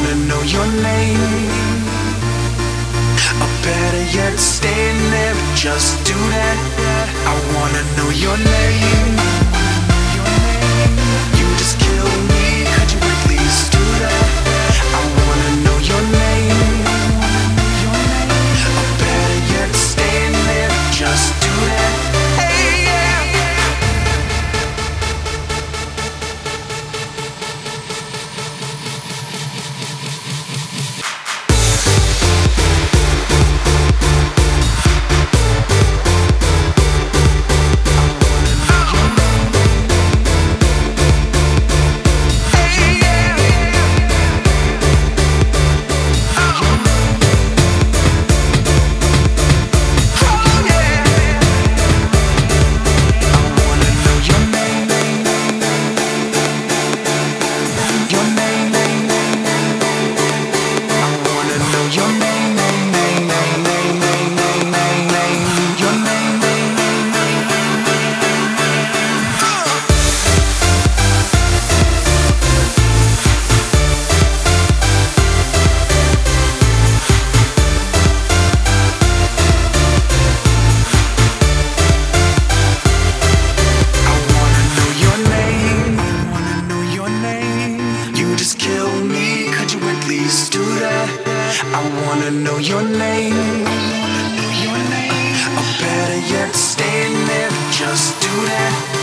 wanna know your name. Or better yet, stay there, just do that. I wanna know your name. You just kill me, could you at least do that? I wanna know your name. Or better yet, stay there, just do that. Hey, yeah. I wanna know your name. Or better yet, stay there, just do that.